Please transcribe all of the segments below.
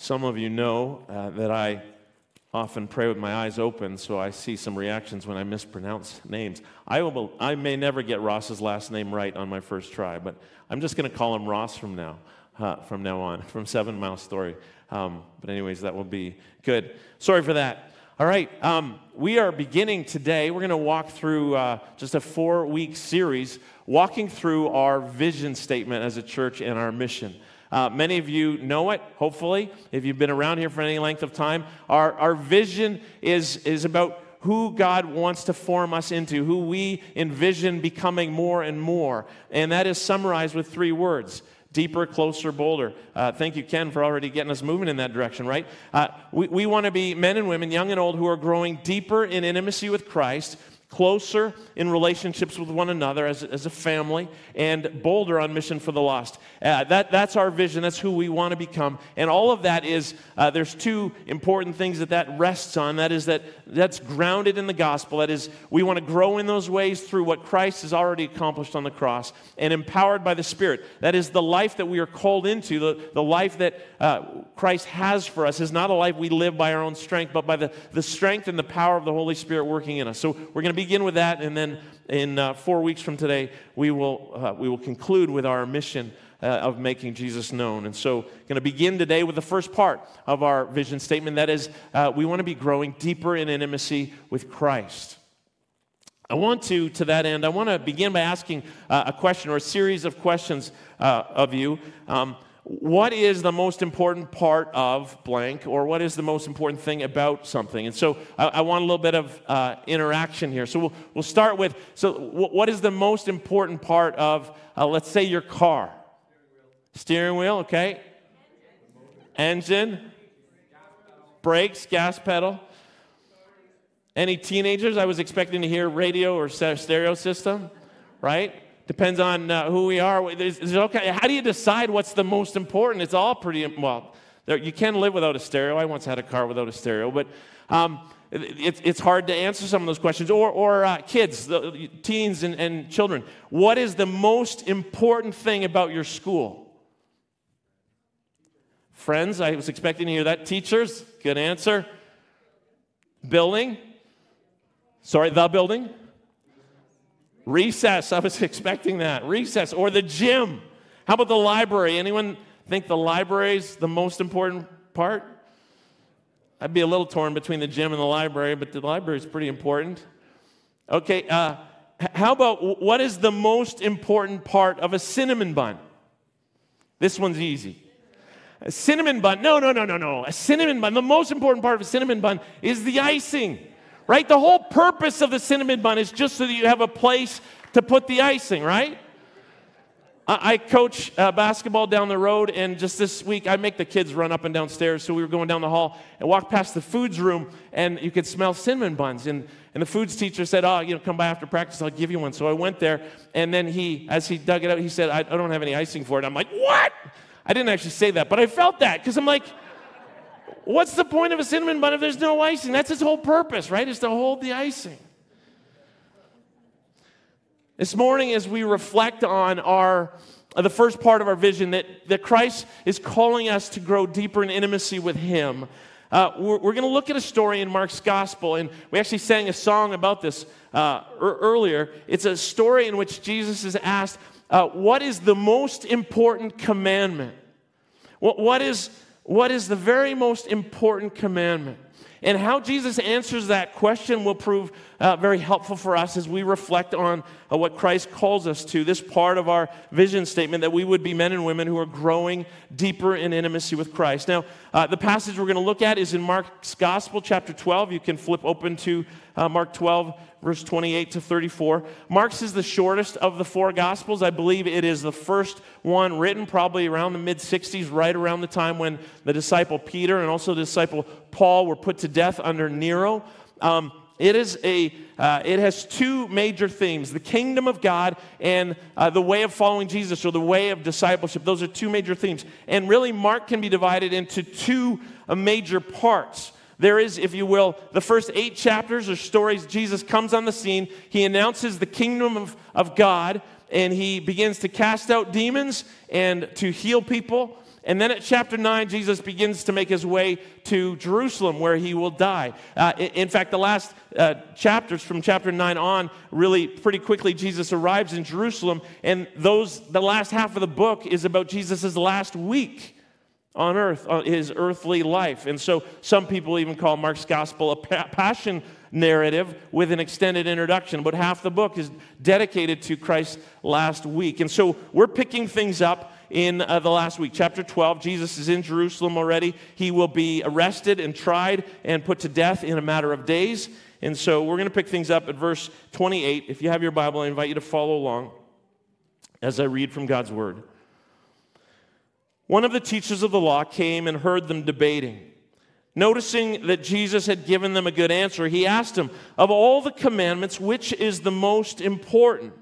Some of you know that I often pray with my eyes open, so I see some reactions when I mispronounce names. I may never get Ross's last name right on my first try, but I'm just going to call him Ross from now on, from 7 Mile Story. But anyways, that will be good. Sorry for that. All right, we are beginning today. We're going to walk through just a 4-week series, walking through our vision statement as a church and our mission. Many of you know it, hopefully, if you've been around here for any length of time. Our vision is about who God wants to form us into, who we envision becoming more and more. And that is summarized with 3 words: deeper, closer, bolder. Thank you, Ken, for already getting us moving in that direction, right? We want to be men and women, young and old, who are growing deeper in intimacy with Christ, closer in relationships with one another as a family, and bolder on mission for the lost. That's our vision. That's who we want to become. And all of that is, there's 2 important things that rests on. That is that's grounded in the gospel. That is, we want to grow in those ways through what Christ has already accomplished on the cross, and empowered by the Spirit. That is, the life that we are called into, the life that Christ has for us is not a life we live by our own strength, but by the strength and the power of the Holy Spirit working in us. So we're going to begin with that, and then in 4 weeks from today, we will conclude with our mission of making Jesus known. And so going to begin today with the first part of our vision statement. That is, we want to be growing deeper in intimacy with Christ. To that end, I want to begin by asking a question, or a series of questions of you. What is the most important part of blank, or what is the most important thing about something? And so I want a little bit of interaction here. So we'll start with, what is the most important part of, let's say, your car? Steering wheel, okay. Engine, brakes, gas pedal. Any teenagers? I was expecting to hear radio or stereo system, right? Depends on who we are. Okay. How do you decide what's the most important? It's all pretty, well, you can live without a stereo. I once had a car without a stereo, but it's hard to answer some of those questions. Or kids, teens and children. What is the most important thing about your school? Friends, I was expecting to hear that. Teachers, good answer. Building. The building. Recess, I was expecting that. Recess, or the gym. How about the library? Anyone think the library is the most important part? I'd be a little torn between the gym and the library, but the library is pretty important. Okay, how about, what is the most important part of a cinnamon bun? This one's easy. A cinnamon bun, no. A cinnamon bun, the most important part of a cinnamon bun is the icing. Right? The whole purpose of the cinnamon bun is just so that you have a place to put the icing, right? I coach basketball down the road, and just this week, I make the kids run up and down stairs. So we were going down the hall and walked past the foods room, and you could smell cinnamon buns. And the foods teacher said, come by after practice, I'll give you one. So I went there, and then as he dug it out, he said, I don't have any icing for it. I'm like, what? I didn't actually say that, but I felt that, because I'm like, what's the point of a cinnamon bun if there's no icing? That's its whole purpose, right? Is to hold the icing. This morning, as we reflect on the first part of our vision, that Christ is calling us to grow deeper in intimacy with Him, we're going to look at a story in Mark's Gospel, and we actually sang a song about this earlier. It's a story in which Jesus is asked, what is the most important commandment? What is the very most important commandment? And how Jesus answers that question will prove very helpful for us as we reflect on what Christ calls us to, this part of our vision statement, that we would be men and women who are growing deeper in intimacy with Christ. Now, the passage we're going to look at is in Mark's Gospel, chapter 12. You can flip open to Mark 12, verse 28 to 34. Mark's is the shortest of the 4 Gospels. I believe it is the first one written probably around the mid-60s, right around the time when the disciple Peter and also the disciple Paul were put to death under Nero. It has 2 major themes: the kingdom of God and the way of following Jesus, or the way of discipleship. Those are 2 major themes. And really, Mark can be divided into 2 major parts. There is, if you will, the first 8 chapters are stories. Jesus comes on the scene. He announces the kingdom of God, and he begins to cast out demons and to heal people. And then at chapter 9, Jesus begins to make his way to Jerusalem, where he will die. In fact, the last chapters from chapter 9 on, really pretty quickly, Jesus arrives in Jerusalem. And the last half of the book is about Jesus' last week on earth, on his earthly life. And so some people even call Mark's gospel a passion narrative with an extended introduction. About half the book is dedicated to Christ's last week. And so we're picking things up in the last week. Chapter 12, Jesus is in Jerusalem already. He will be arrested and tried and put to death in a matter of days. And so we're going to pick things up at verse 28. If you have your Bible, I invite you to follow along as I read from God's word. One of the teachers of the law came and heard them debating. Noticing that Jesus had given them a good answer, he asked him, "Of all the commandments, which is the most important?"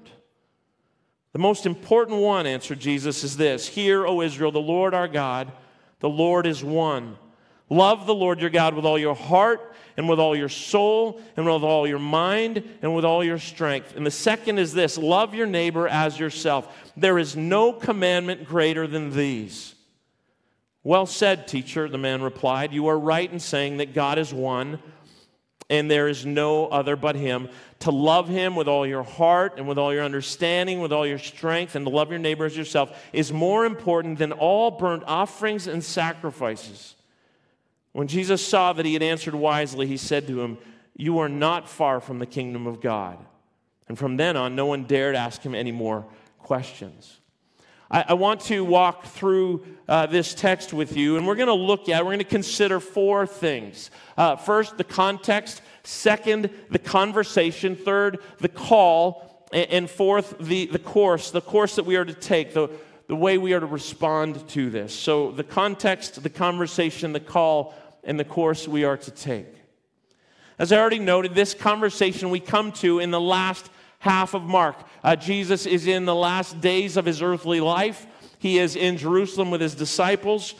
"The most important one," answered Jesus, "is this: Hear, O Israel, the Lord our God, the Lord is one. Love the Lord your God with all your heart and with all your soul and with all your mind and with all your strength. And the second is this: love your neighbor as yourself. There is no commandment greater than these." "Well said, teacher," the man replied. "You are right in saying that God is one, and there is no other but him. To love him with all your heart and with all your understanding, with all your strength, and to love your neighbor as yourself is more important than all burnt offerings and sacrifices." When Jesus saw that he had answered wisely, he said to him, "You are not far from the kingdom of God." And from then on, no one dared ask him any more questions. I want to walk through this text with you, and we're going to consider four things. First, the context. Second, the conversation. Third, the call. And fourth, the course that we are to take, the way we are to respond to this. So the context, the conversation, the call, and the course we are to take. As I already noted, this conversation we come to in the last half of Mark. Jesus is in the last days of his earthly life. He is in Jerusalem with his disciples.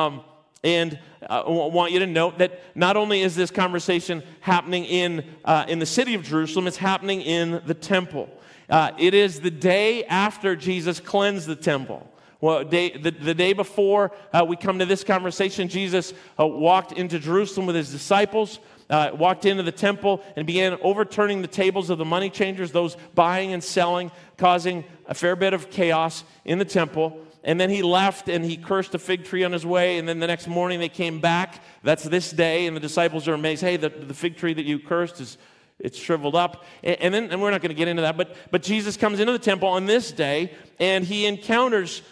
And I want you to note that not only is this conversation happening in the city of Jerusalem, it's happening in the temple. It is the day after Jesus cleansed the temple. Well, the day before we come to this conversation, Jesus walked into Jerusalem with his disciples. Walked into the temple and began overturning the tables of the money changers, those buying and selling, causing a fair bit of chaos in the temple. And then he left and he cursed a fig tree on his way. And then the next morning they came back. That's this day. And the disciples are amazed. "Hey, the fig tree that you cursed it's shriveled up." And we're not going to get into that. But Jesus comes into the temple on this day and he encounters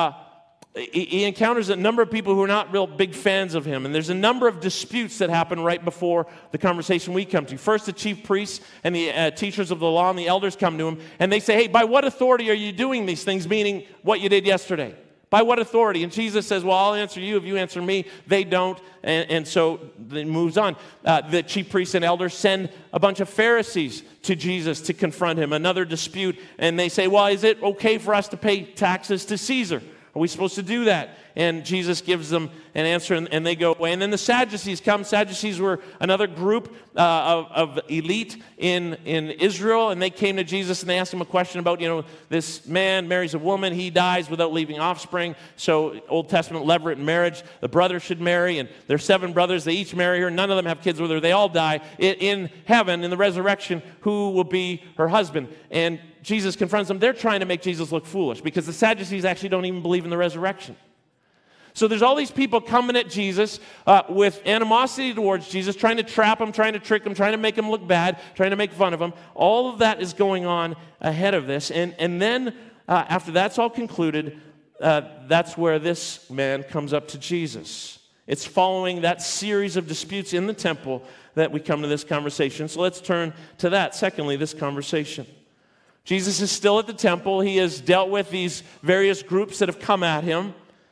a number of people who are not real big fans of him. And there's a number of disputes that happen right before the conversation we come to. First, the chief priests and the teachers of the law and the elders come to him, and they say, "Hey, by what authority are you doing these things?" Meaning what you did yesterday. By what authority? And Jesus says, "Well, I'll answer you if you answer me." They don't, and so it moves on. The chief priests and elders send a bunch of Pharisees to Jesus to confront him. Another dispute, and they say, "Well, is it okay for us to pay taxes to Caesar? Are we supposed to do that?" And Jesus gives them an answer, and they go away. And then the Sadducees come. Sadducees were another group of elite in Israel, and they came to Jesus, and they asked him a question about, this man marries a woman, he dies without leaving offspring. So Old Testament levirate marriage, the brother should marry, and there's 7 brothers. They each marry her. None of them have kids with her. They all die. In heaven, in the resurrection, who will be her husband? And Jesus confronts them. They're trying to make Jesus look foolish because the Sadducees actually don't even believe in the resurrection. So there's all these people coming at Jesus with animosity towards Jesus, trying to trap him, trying to trick him, trying to make him look bad, trying to make fun of him. All of that is going on ahead of this. And then after that's all concluded, that's where this man comes up to Jesus. It's following that series of disputes in the temple that we come to this conversation. So let's turn to that. Secondly, this conversation. Jesus is still at the temple. He has dealt with these various groups that have come at him.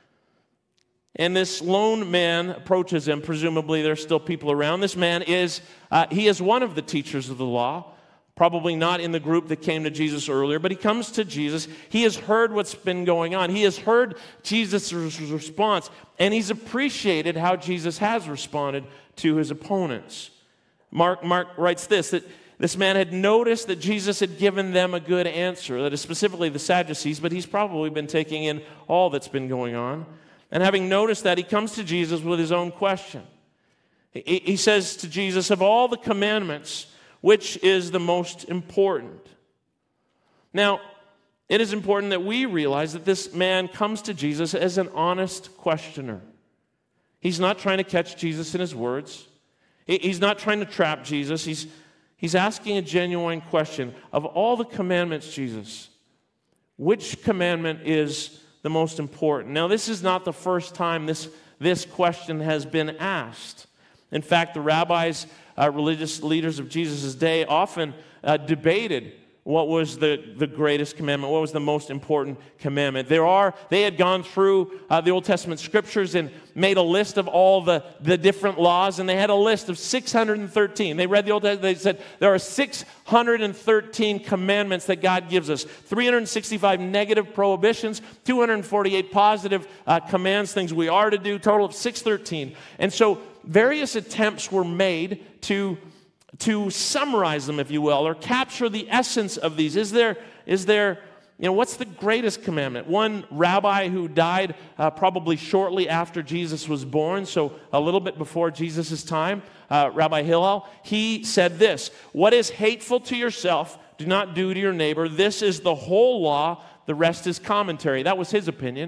And this lone man approaches him. Presumably there's still people around. This man is one of the teachers of the law, probably not in the group that came to Jesus earlier, but he comes to Jesus. He has heard what's been going on. He has heard Jesus' response, and he's appreciated how Jesus has responded to his opponents. Mark writes this, that this man had noticed that Jesus had given them a good answer, that is specifically the Sadducees, but he's probably been taking in all that's been going on. And having noticed that, he comes to Jesus with his own question. He says to Jesus, of all the commandments, which is the most important? Now, it is important that we realize that this man comes to Jesus as an honest questioner. He's not trying to catch Jesus in his words. He's not trying to trap Jesus. He's asking a genuine question. Of all the commandments, Jesus, which commandment is the most important? Now, this is not the first time this question has been asked. In fact, the rabbis, religious leaders of Jesus' day, often debated what was the greatest commandment, what was the most important commandment. They had gone through the Old Testament scriptures and made a list of all the different laws, and they had a list of 613. They read the Old Testament, they said there are 613 commandments that God gives us, 365 negative prohibitions, 248 positive commands, things we are to do, total of 613. And so various attempts were made to summarize them, if you will, or capture the essence of these. Is there, what's the greatest commandment? One rabbi who died probably shortly after Jesus was born, so a little bit before Jesus' time, Rabbi Hillel, he said this: what is hateful to yourself, do not do to your neighbor. This is the whole law. The rest is commentary. That was his opinion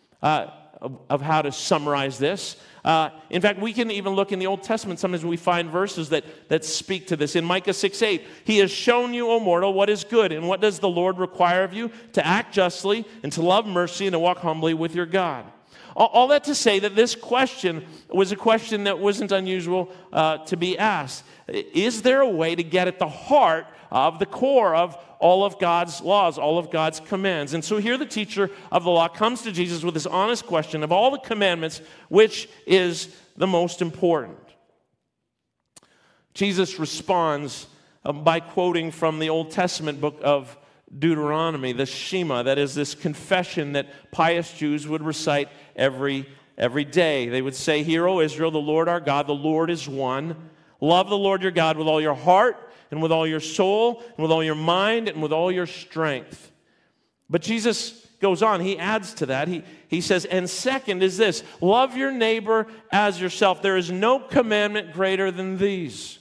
of how to summarize this. In fact, we can even look in the Old Testament. Sometimes we find verses that speak to this. In Micah 6:8, he has shown you, O mortal, what is good, and what does the Lord require of you? To act justly, and to love mercy, and to walk humbly with your God. All that to say that this question was a question that wasn't unusual to be asked. Is there a way to get at the heart of the core of all of God's laws, all of God's commands? And so here the teacher of the law comes to Jesus with this honest question: of all the commandments, which is the most important? Jesus responds by quoting from the Old Testament book of Deuteronomy, the Shema, that is this confession that pious Jews would recite every day. They would say, "Hear, O Israel, the Lord our God, the Lord is one. Love the Lord your God with all your heart, and with all your soul, and with all your mind, and with all your strength." But Jesus goes on, he adds to that. He says, and second is this: love your neighbor as yourself. There is no commandment greater than these.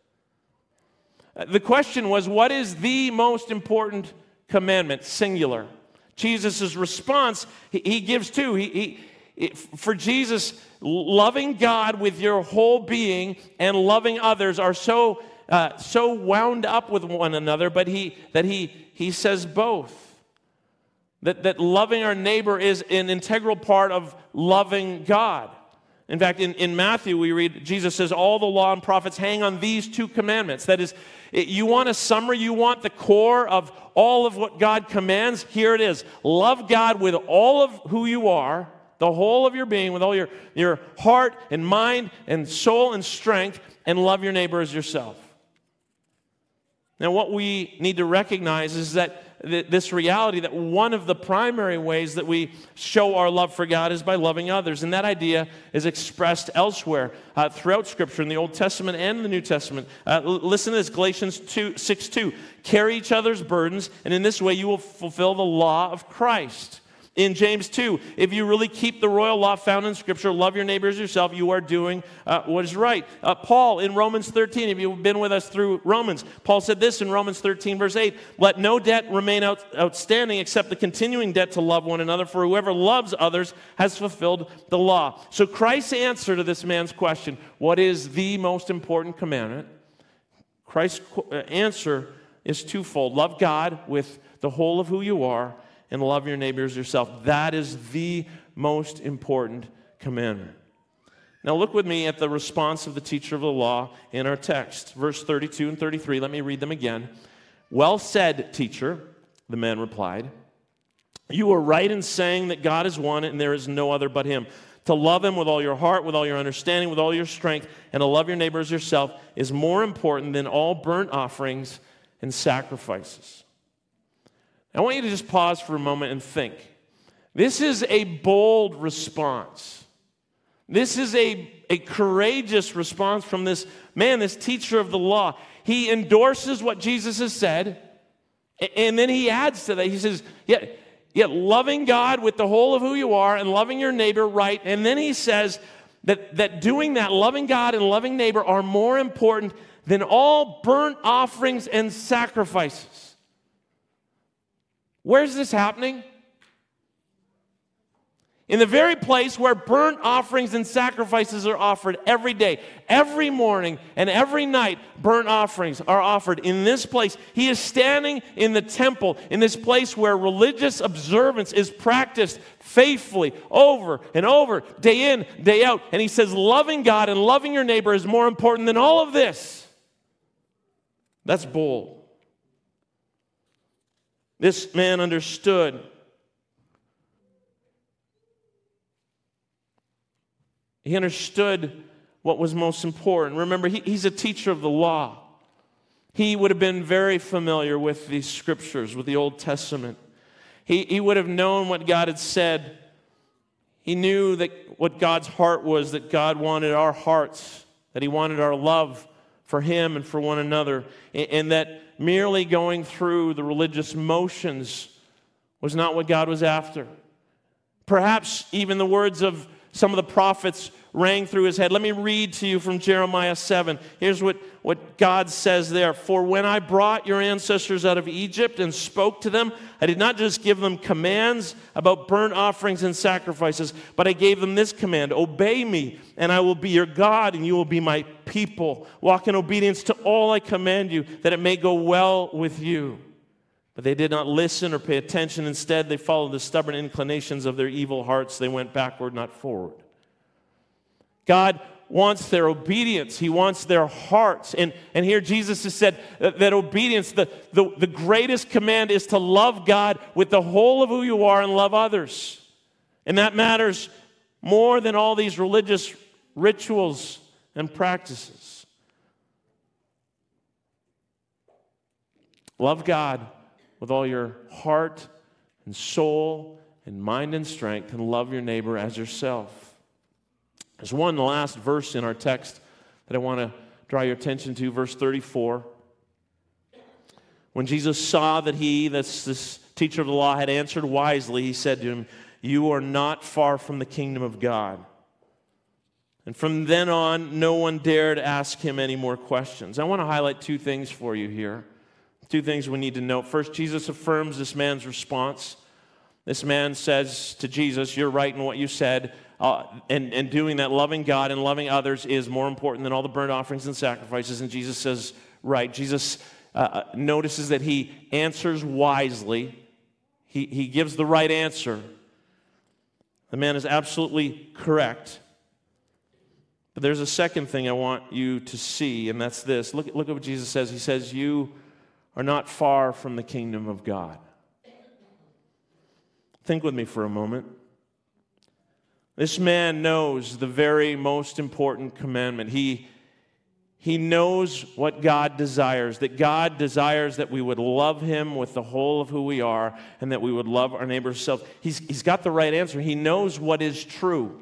The question was, what is the most important commandment? Singular. Jesus' response, he gives two. For Jesus, loving God with your whole being and loving others are so wound up with one another, but he says both. That loving our neighbor is an integral part of loving God. In fact, in Matthew we read, Jesus says, all the law and prophets hang on these two commandments. That is, you want a summary, you want the core of all of what God commands? Here it is. Love God with all of who you are, the whole of your being, with all your heart and mind and soul and strength, and love your neighbor as yourself. Now, what we need to recognize is that this reality that one of the primary ways that we show our love for God is by loving others. And that idea is expressed elsewhere throughout Scripture, in the Old Testament and the New Testament. Listen to this, Galatians 6:2. Carry each other's burdens, and in this way you will fulfill the law of Christ. In James 2, if you really keep the royal law found in Scripture, love your neighbor as yourself, you are doing what is right. Paul, in Romans 13, if you've been with us through Romans, Paul said this in Romans 13, verse 8, let no debt remain outstanding except the continuing debt to love one another, for whoever loves others has fulfilled the law. So Christ's answer to this man's question, what is the most important commandment? Christ's answer is twofold. Love God with the whole of who you are, and love your neighbors yourself. That is the most important commandment. Now look with me at the response of the teacher of the law in our text. Verse 32 and 33, let me read them again. Well said, teacher, the man replied. You are right in saying that God is one and there is no other but him. To love him with all your heart, with all your understanding, with all your strength, and to love your neighbor as yourself is more important than all burnt offerings and sacrifices. I want you to just pause for a moment and think. This is a bold response. This is a courageous response from this man, this teacher of the law. He endorses what Jesus has said, and then he adds to that. He says, yeah, Yet loving God with the whole of who you are and loving your neighbor right. And then he says that doing that, loving God and loving neighbor, are more important than all burnt offerings and sacrifices. Where's this happening? In the very place where burnt offerings and sacrifices are offered every day, every morning and every night, burnt offerings are offered. In this place, he is standing in the temple, in this place where religious observance is practiced faithfully over and over, day in, day out. And he says, loving God and loving your neighbor is more important than all of this. That's bold. This man understood. He understood what was most important. Remember, he's a teacher of the law. He would have been very familiar with these scriptures, with the Old Testament. He would have known what God had said. He knew that what God's heart was, that God wanted our hearts, that he wanted our love for him and for one another, and that merely going through the religious motions was not what God was after. Perhaps even the words of some of the prophets rang through his head. Let me read to you from Jeremiah 7. Here's what God says there. For when I brought your ancestors out of Egypt and spoke to them, I did not just give them commands about burnt offerings and sacrifices, but I gave them this command: obey me, and I will be your God, and you will be my people. Walk in obedience to all I command you, that it may go well with you. But they did not listen or pay attention. Instead, they followed the stubborn inclinations of their evil hearts. They went backward, not forward. God wants their obedience. He wants their hearts. And here Jesus has said that obedience, the greatest command is to love God with the whole of who you are and love others. And that matters more than all these religious rituals and practices. Love God with all your heart and soul and mind and strength, and love your neighbor as yourself. There's one last verse in our text that I want to draw your attention to, verse 34. When Jesus saw that this teacher of the law, had answered wisely, he said to him, "You are not far from the kingdom of God." And from then on, no one dared ask him any more questions. I want to highlight two things for you here. Two things we need to note. First, Jesus affirms this man's response. This man says to Jesus, "You're right in what you said." And doing that, loving God and loving others, is more important than all the burnt offerings and sacrifices. And Jesus says, right. Jesus notices that he answers wisely. He gives the right answer. The man is absolutely correct. But there's a second thing I want you to see, and that's this. Look at what Jesus says. He says, "You are not far from the kingdom of God." Think with me for a moment. This man knows the very most important commandment. He knows what God desires, that God desires that we would love him with the whole of who we are, and that we would love our neighbors ourselves. He's got the right answer. He knows what is true.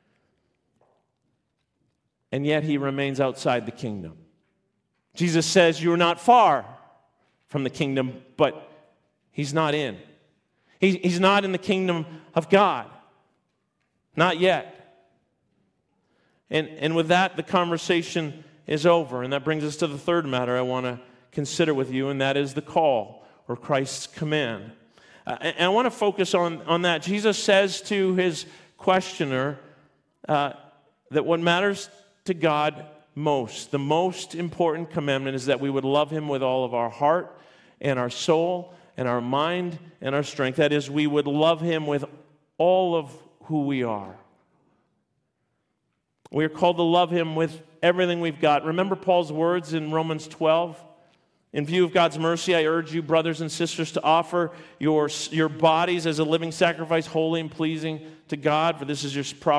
And yet he remains outside the kingdom. Jesus says, "You're not far from the kingdom," but he's not in. He's not in the kingdom of God. Not yet. And with that, the conversation is over. And that brings us to the third matter I want to consider with you, and that is the call, or Christ's command. And I want to focus on that. Jesus says to his questioner that what matters to God most, the most important commandment, is that we would love him with all of our heart and our soul and our mind and our strength. That is, we would love him with all of who we are. We are called to love him with everything we've got. Remember Paul's words in Romans 12? In view of God's mercy, I urge you, brothers and sisters, to offer your bodies as a living sacrifice, holy and pleasing to God, for this is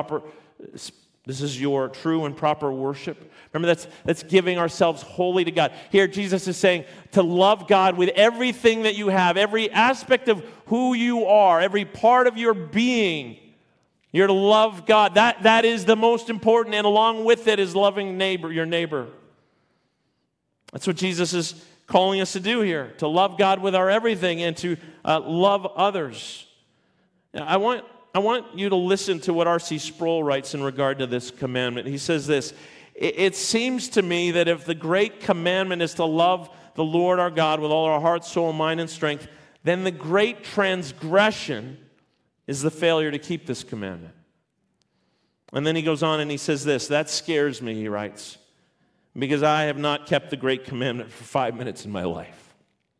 your true and proper worship. Remember, that's giving ourselves wholly to God. Here, Jesus is saying to love God with everything that you have, every aspect of who you are, every part of your being. You're to love God. That is the most important, and along with it is loving your neighbor. That's what Jesus is calling us to do here, to love God with our everything and to love others. Now, I want you to listen to what R.C. Sproul writes in regard to this commandment. He says this, it seems to me that if the great commandment is to love the Lord our God with all our heart, soul, mind, and strength, then the great transgression is the failure to keep this commandment. And then he goes on and he says this, that scares me, he writes, because I have not kept the great commandment for 5 minutes in my life.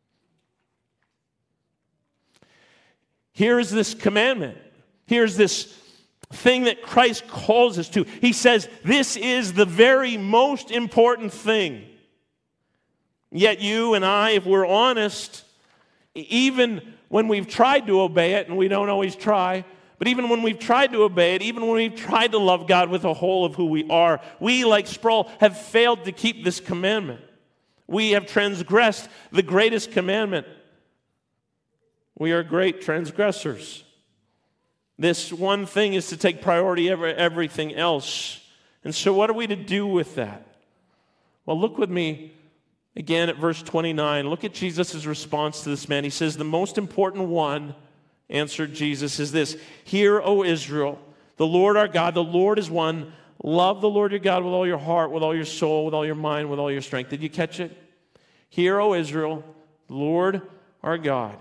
Here is this commandment. Here's this thing that Christ calls us to. He says, this is the very most important thing. Yet you and I, if we're honest, even when we've tried to obey it, and we don't always try, but even when we've tried to obey it, even when we've tried to love God with the whole of who we are, we, like Sproul, have failed to keep this commandment. We have transgressed the greatest commandment. We are great transgressors. This one thing is to take priority over everything else. And so what are we to do with that? Well, look with me again at verse 29. Look at Jesus' response to this man. He says, the most important one, answered Jesus, is this, hear, O Israel, the Lord our God, the Lord is one. Love the Lord your God with all your heart, with all your soul, with all your mind, with all your strength. Did you catch it? Hear, O Israel, the Lord our God.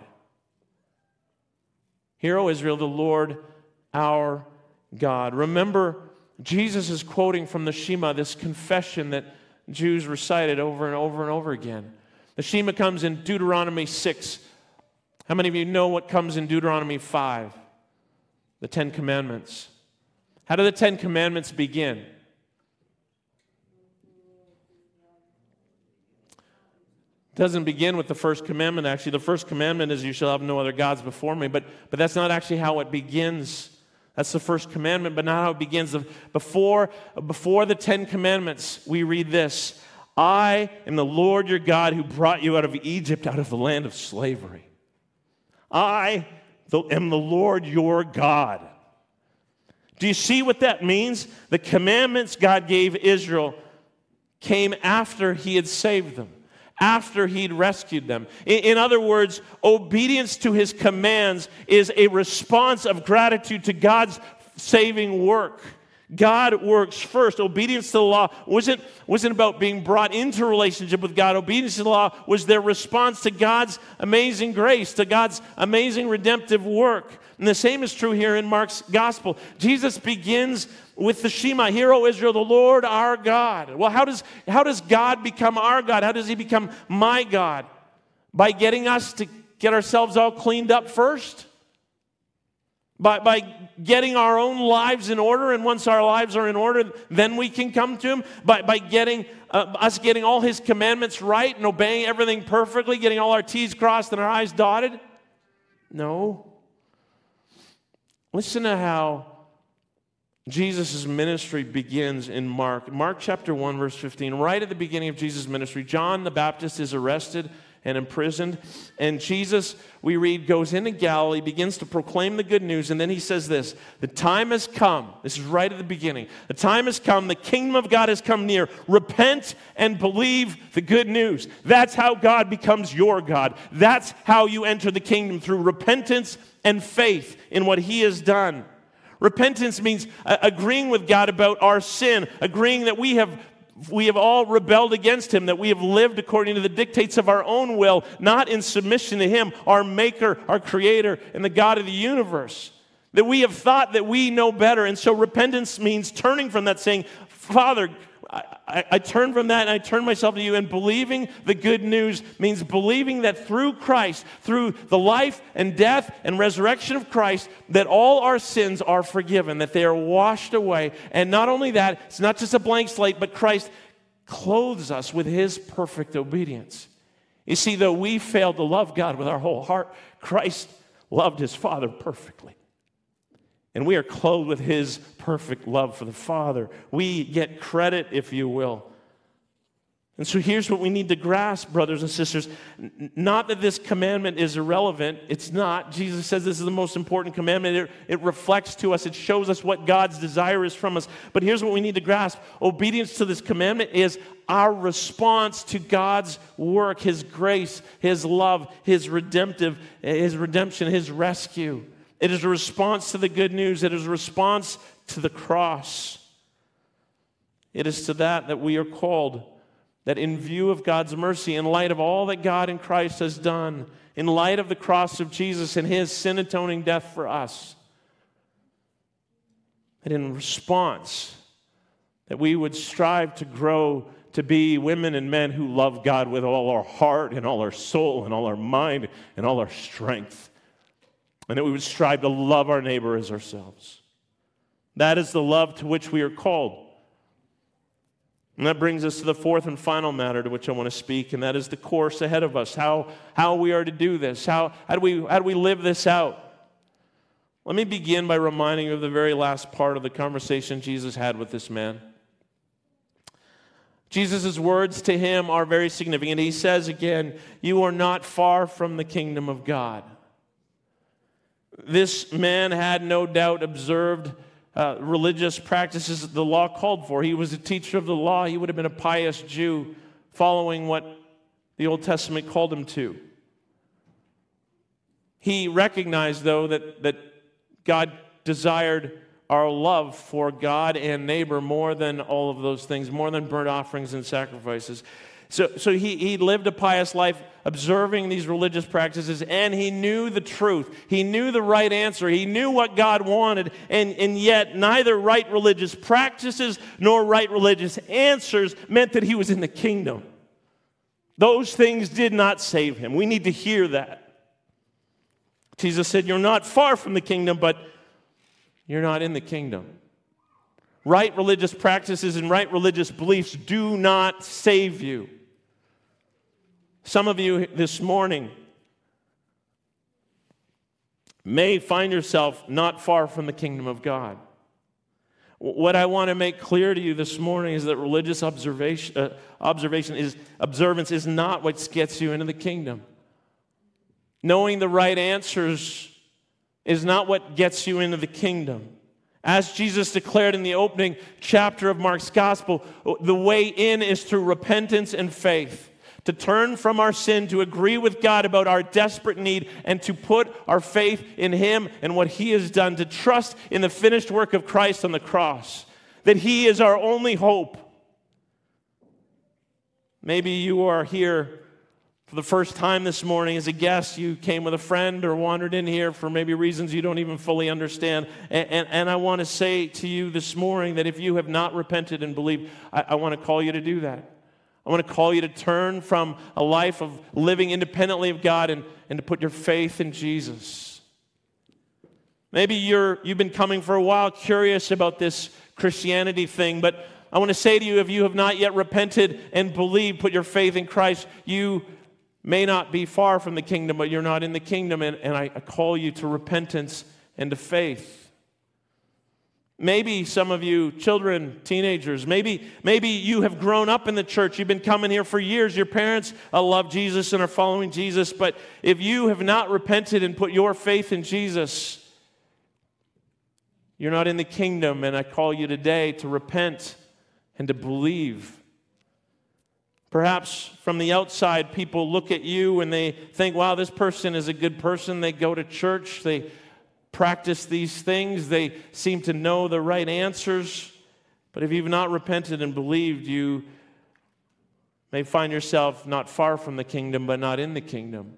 Hear, O Israel, the Lord our God. Remember, Jesus is quoting from the Shema, this confession that Jews recited over and over and over again. The Shema comes in Deuteronomy 6. How many of you know what comes in Deuteronomy 5? The Ten Commandments. How do the Ten Commandments begin? It doesn't begin with the first commandment, actually. The first commandment is, you shall have no other gods before me. But that's not actually how it begins. That's the first commandment, but not how it begins. Before the Ten Commandments, we read this, I am the Lord your God who brought you out of Egypt, out of the land of slavery. I am the Lord your God. Do you see what that means? The commandments God gave Israel came after he had saved them, after he'd rescued them. In other words, obedience to his commands is a response of gratitude to God's saving work. God works first. Obedience to the law wasn't about being brought into relationship with God. Obedience to the law was their response to God's amazing grace, to God's amazing redemptive work. And the same is true here in Mark's gospel. Jesus begins with the Shema, hear, O Israel, the Lord our God. Well, how does God become our God? How does he become my God? By getting us to get ourselves all cleaned up first? By getting our own lives in order, and once our lives are in order, then we can come to him? By getting us getting all his commandments right and obeying everything perfectly, getting all our T's crossed and our I's dotted? No. Listen to how Jesus' ministry begins in Mark. Mark chapter 1, verse 15. Right at the beginning of Jesus' ministry, John the Baptist is arrested and imprisoned. And Jesus, we read, goes into Galilee, begins to proclaim the good news, and then he says this, the time has come. This is right at the beginning. The time has come. The kingdom of God has come near. Repent and believe the good news. That's how God becomes your God. That's how you enter the kingdom, through repentance and faith in what he has done. Repentance means agreeing with God about our sin, agreeing that we have all rebelled against him, that we have lived according to the dictates of our own will, not in submission to him, our maker, our creator, and the God of the universe. That we have thought that we know better. And so repentance means turning from that, saying, Father, I turn from that and I turn myself to you. And believing the good news means believing that through Christ, through the life and death and resurrection of Christ, that all our sins are forgiven, that they are washed away. And not only that, it's not just a blank slate, but Christ clothes us with his perfect obedience. You see, though we failed to love God with our whole heart, Christ loved his Father perfectly. And we are clothed with his perfect love for the Father. We get credit, if you will. And so here's what we need to grasp, brothers and sisters. Not that this commandment is irrelevant. It's not. Jesus says this is the most important commandment. It reflects to us. It shows us what God's desire is from us. But here's what we need to grasp. Obedience to this commandment is our response to God's work, his grace, his love, his redemption, his rescue. It is a response to the good news. It is a response to the cross. It is to that we are called, that in view of God's mercy, in light of all that God in Christ has done, in light of the cross of Jesus and his sin-atoning death for us, that in response, that we would strive to grow to be women and men who love God with all our heart and all our soul and all our mind and all our strength. And that we would strive to love our neighbor as ourselves. That is the love to which we are called. And that brings us to the fourth and final matter to which I want to speak, and that is the course ahead of us, how we are to do this, how do we live this out. Let me begin by reminding you of the very last part of the conversation Jesus had with this man. Jesus' words to him are very significant. He says again, "You are not far from the kingdom of God." This man had no doubt observed religious practices that the law called for. He was a teacher of the law. He would have been a pious Jew following what the Old Testament called him to. He recognized, though, that God desired our love for God and neighbor more than all of those things, more than burnt offerings and sacrifices. So he lived a pious life observing these religious practices, and he knew the truth. He knew the right answer. He knew what God wanted, and yet neither right religious practices nor right religious answers meant that he was in the kingdom. Those things did not save him. We need to hear that. Jesus said, "You're not far from the kingdom, but you're not in the kingdom." Right religious practices and right religious beliefs do not save you. Some of you this morning may find yourself not far from the kingdom of God. What I want to make clear to you this morning is that religious observance is not what gets you into the kingdom. Knowing the right answers is not what gets you into the kingdom. As Jesus declared in the opening chapter of Mark's gospel, the way in is through repentance and faith. To turn from our sin, to agree with God about our desperate need, and to put our faith in him and what he has done, to trust in the finished work of Christ on the cross, that he is our only hope. Maybe you are here for the first time this morning as a guest. You came with a friend or wandered in here for maybe reasons you don't even fully understand. And I want to say to you this morning that if you have not repented and believed, I want to call you to do that. I want to call you to turn from a life of living independently of God and to put your faith in Jesus. Maybe you've been coming for a while, curious about this Christianity thing, but I want to say to you, if you have not yet repented and believed, put your faith in Christ, you may not be far from the kingdom, but you're not in the kingdom, and I call you to repentance and to faith. Maybe some of you, children, teenagers, maybe you have grown up in the church. You've been coming here for years. Your parents love Jesus and are following Jesus. But if you have not repented and put your faith in Jesus, you're not in the kingdom. And I call you today to repent and to believe. Perhaps from the outside, people look at you and they think, wow, this person is a good person. They go to church. They practice these things. They seem to know the right answers. But if you've not repented and believed, you may find yourself not far from the kingdom, but not in the kingdom.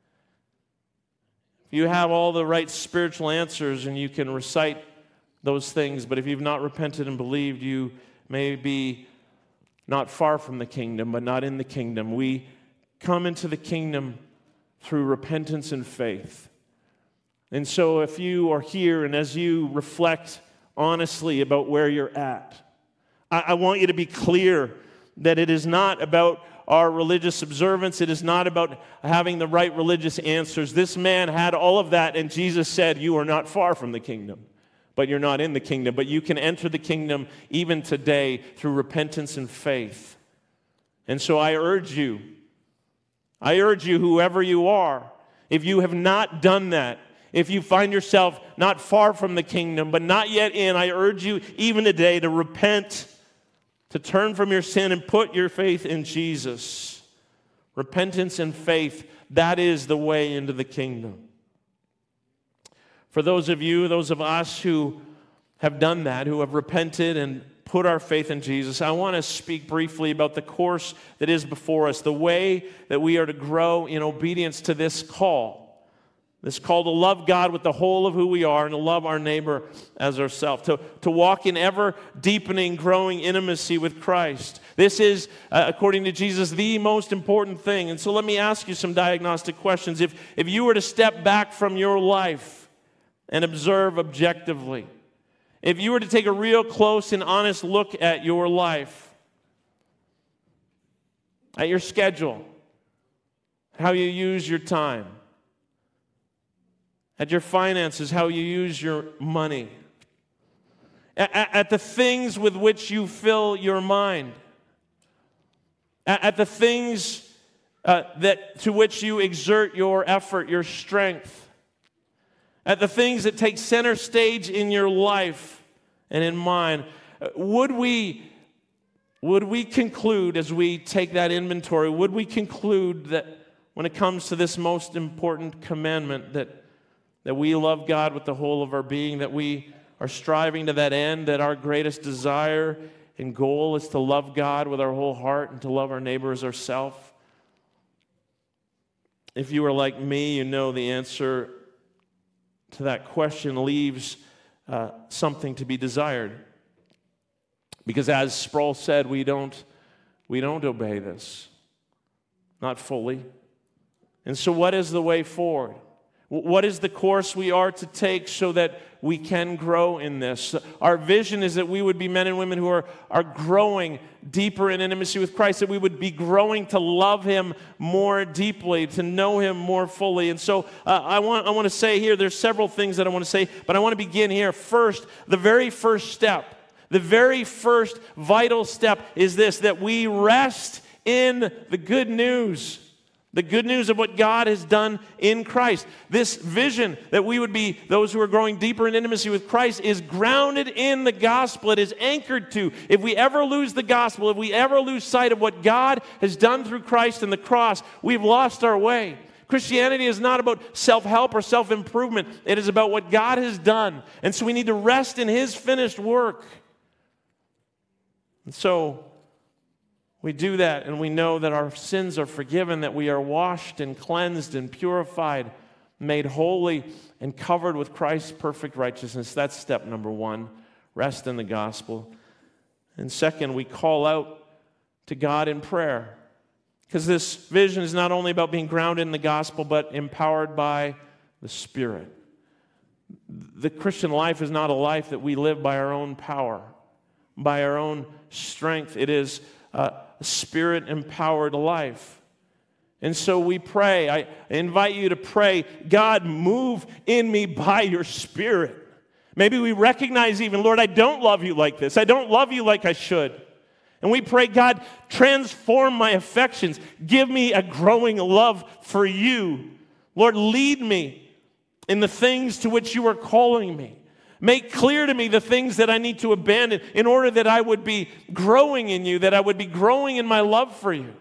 If you have all the right spiritual answers and you can recite those things, but if you've not repented and believed, you may be not far from the kingdom, but not in the kingdom. We come into the kingdom through repentance and faith. And so if you are here and as you reflect honestly about where you're at, I want you to be clear that it is not about our religious observance. It is not about having the right religious answers. This man had all of that, and Jesus said, you are not far from the kingdom, but you're not in the kingdom. But you can enter the kingdom even today through repentance and faith. And so I urge you, whoever you are, if you have not done that, if you find yourself not far from the kingdom, but not yet in, I urge you even today to repent, to turn from your sin and put your faith in Jesus. Repentance and faith, that is the way into the kingdom. For those of us who have done that, who have repented and put our faith in Jesus, I want to speak briefly about the course that is before us, the way that we are to grow in obedience to this call. This call to love God with the whole of who we are and to love our neighbor as ourselves, to walk in ever deepening, growing intimacy with Christ. This is, according to Jesus, the most important thing. And so let me ask you some diagnostic questions. If you were to step back from your life and observe objectively, if you were to take a real close and honest look at your life, at your schedule, how you use your time, at your finances, how you use your money, at the things with which you fill your mind, at the things to which you exert your effort, your strength, at the things that take center stage in your life and in mine, would we conclude as we take that inventory, would we conclude that when it comes to this most important commandment, that we love God with the whole of our being, that we are striving to that end, that our greatest desire and goal is to love God with our whole heart and to love our neighbor as ourselves? If you are like me, you know the answer to that question leaves something to be desired. Because as Sproul said, we don't obey this. Not fully. And so what is the way forward? What is the course we are to take so that we can grow in this? Our vision is that we would be men and women who are growing deeper in intimacy with Christ, that we would be growing to love Him more deeply, to know Him more fully. And so I want to say here, there's several things that I want to say, but I want to begin here. First, the very first step, the very first vital step is this, that we rest in the good news. The good news of what God has done in Christ. This vision that we would be those who are growing deeper in intimacy with Christ is grounded in the gospel. It is anchored to. If we ever lose the gospel, if we ever lose sight of what God has done through Christ and the cross, we've lost our way. Christianity is not about self-help or self-improvement. It is about what God has done. And so we need to rest in His finished work. And so we do that, and we know that our sins are forgiven, that we are washed and cleansed and purified, made holy and covered with Christ's perfect righteousness. That's step number one, rest in the gospel. And second, we call out to God in prayer, because this vision is not only about being grounded in the gospel, but empowered by the Spirit. The Christian life is not a life that we live by our own power, by our own strength. It is a Spirit-empowered life. And so we pray. I invite you to pray, God, move in me by your Spirit. Maybe we recognize even, Lord, I don't love you like this. I don't love you like I should. And we pray, God, transform my affections. Give me a growing love for you. Lord, lead me in the things to which you are calling me. Make clear to me the things that I need to abandon in order that I would be growing in you, that I would be growing in my love for you.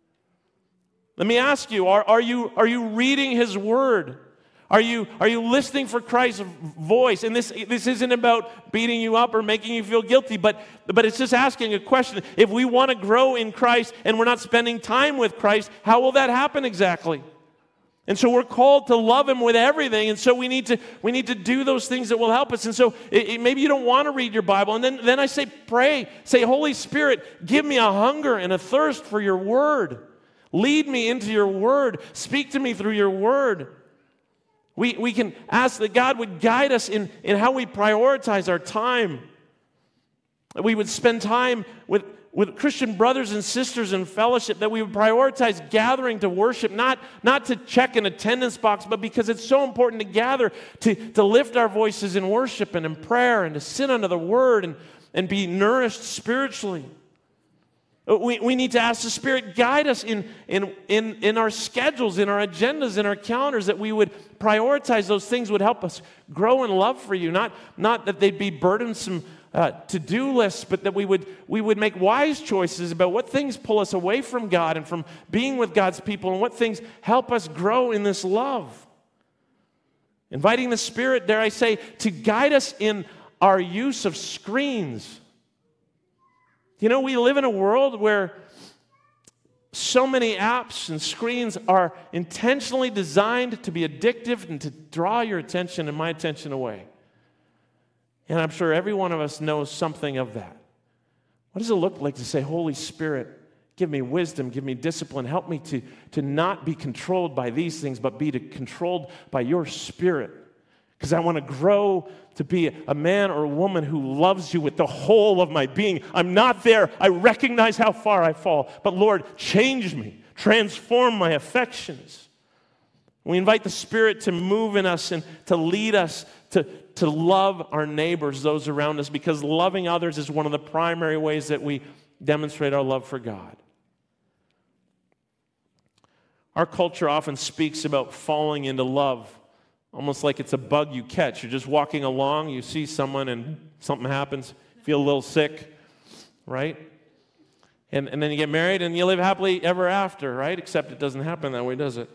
Let me ask you, are you reading His Word? Are you listening for Christ's voice? And this isn't about beating you up or making you feel guilty, but it's just asking a question. If we want to grow in Christ and we're not spending time with Christ, how will that happen exactly? And so we're called to love Him with everything, and so we need to do those things that will help us. And so maybe you don't want to read your Bible, and then I say pray. Say, Holy Spirit, give me a hunger and a thirst for your Word. Lead me into your Word. Speak to me through your Word. We can ask that God would guide us in how we prioritize our time. That we would spend time with Christian brothers and sisters in fellowship, that we would prioritize gathering to worship, not to check an attendance box, but because it's so important to gather, to lift our voices in worship and in prayer and to sit under the Word and be nourished spiritually. We need to ask the Spirit guide us in our schedules, in our agendas, in our calendars, that we would prioritize those things would help us grow in love for you, not that they'd be burdensome to-do lists, but that we would make wise choices about what things pull us away from God and from being with God's people and what things help us grow in this love. Inviting the Spirit, dare I say, to guide us in our use of screens. You know, we live in a world where so many apps and screens are intentionally designed to be addictive and to draw your attention and my attention away. And I'm sure every one of us knows something of that. What does it look like to say, Holy Spirit, give me wisdom, give me discipline, help me to not be controlled by these things, but be controlled by your Spirit? Because I want to grow to be a man or a woman who loves you with the whole of my being. I'm not there. I recognize how far I fall. But Lord, change me. Transform my affections. We invite the Spirit to move in us and to lead us to love our neighbors, those around us, because loving others is one of the primary ways that we demonstrate our love for God. Our culture often speaks about falling into love, almost like it's a bug you catch. You're just walking along, you see someone and something happens, feel a little sick, right? And then you get married and you live happily ever after, right? Except it doesn't happen that way, does it?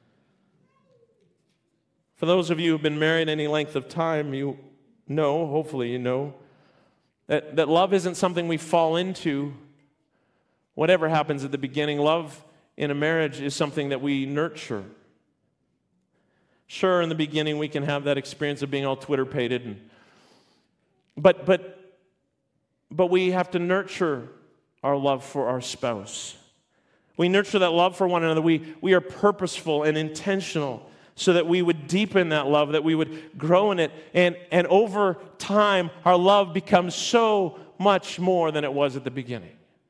For those of you who've been married any length of time, you know, hopefully you know, that love isn't something we fall into. Whatever happens at the beginning, love in a marriage is something that we nurture. Sure, in the beginning we can have that experience of being all Twitter-pated, but we have to nurture our love for our spouse. We nurture that love for one another. We are purposeful and intentional so that we would deepen that love, that we would grow in it, and over time our love becomes so much more than it was at the beginning.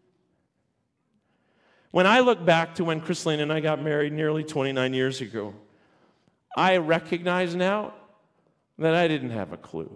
When I look back to when Christine and I got married nearly 29 years ago, I recognize now that I didn't have a clue.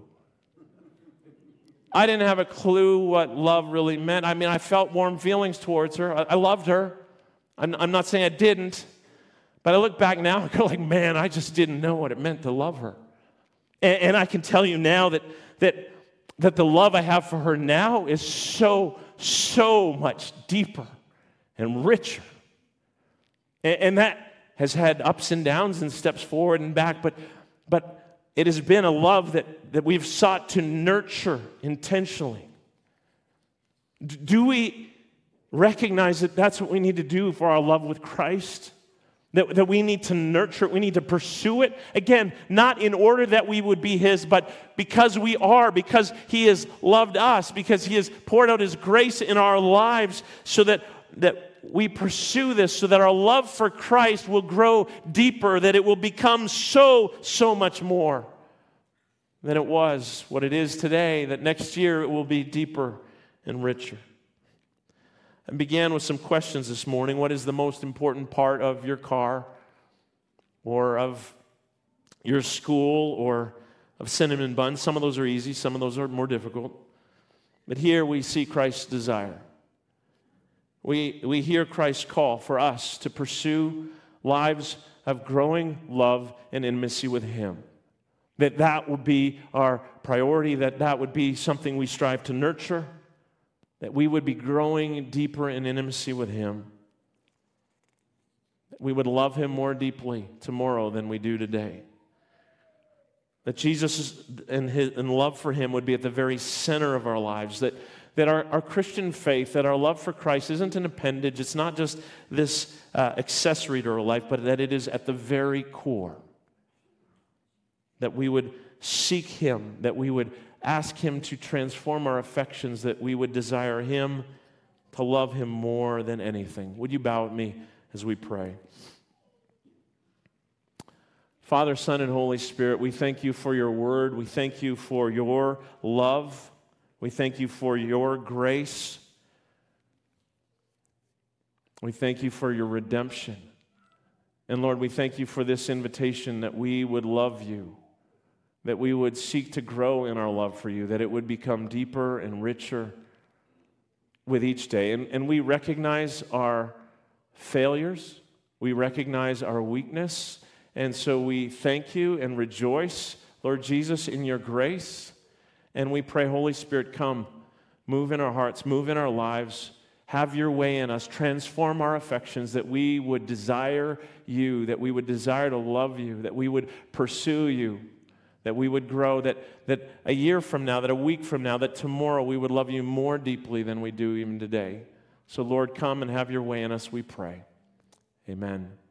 I didn't have a clue what love really meant. I mean, I felt warm feelings towards her. I loved her. I'm not saying I didn't, but I look back now and go like, man, I just didn't know what it meant to love her. And I can tell you now that the love I have for her now is so much deeper and richer. And that has had ups and downs and steps forward and back, but it has been a love that we've sought to nurture intentionally. Do we recognize that that's what we need to do for our love with Christ? That we need to nurture it, we need to pursue it. Again, not in order that we would be His, but because because He has loved us, because He has poured out His grace in our lives so that we pursue this, so that our love for Christ will grow deeper, that it will become so much more than it was, what it is today, that next year it will be deeper and richer. I began with some questions this morning. What is the most important part of your car or of your school or of cinnamon buns? Some of those are easy, some of those are more difficult. But here we see Christ's desire. We hear Christ's call for us to pursue lives of growing love and intimacy with Him. That would be our priority, that would be something we strive to nurture, that we would be growing deeper in intimacy with Him. That we would love Him more deeply tomorrow than we do today. That Jesus and love for Him would be at the very center of our lives. That our Christian faith, that our love for Christ isn't an appendage. It's not just this accessory to our life, but that it is at the very core. That we would seek Him, that we would ask Him to transform our affections, that we would desire Him, to love Him more than anything. Would you bow with me as we pray? Father, Son, and Holy Spirit, we thank You for Your word. We thank You for Your love. We thank You for Your grace. We thank You for Your redemption. And Lord, we thank You for this invitation that we would love You, that we would seek to grow in our love for You, that it would become deeper and richer with each day. And we recognize our failures. We recognize our weakness. And so we thank You and rejoice, Lord Jesus, in Your grace. And we pray, Holy Spirit, come, move in our hearts, move in our lives. Have your way in us. Transform our affections that we would desire you, that we would desire to love you, that we would pursue you, that we would grow, that a year from now, that a week from now, that tomorrow we would love you more deeply than we do even today. So Lord, come and have your way in us, we pray. Amen.